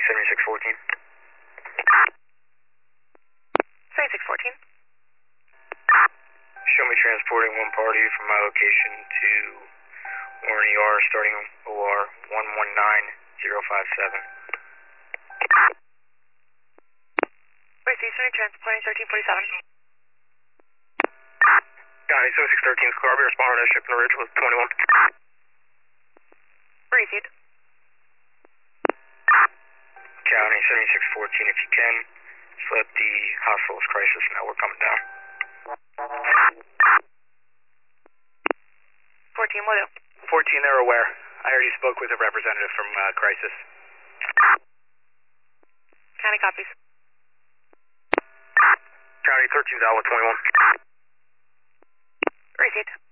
7614. 7614. Show me transporting one party from my location to Warren ER starting OR 119057. Where's Eastern transporting 1347? County 7613 Scarborough, respond to ship in the ridge with 21. Received. County 7614, if you can, just let the hospital's crisis know we're coming down. 14, will do. 14, they're aware. I already spoke with a representative from crisis. County copies. County 13's out with 21. Received.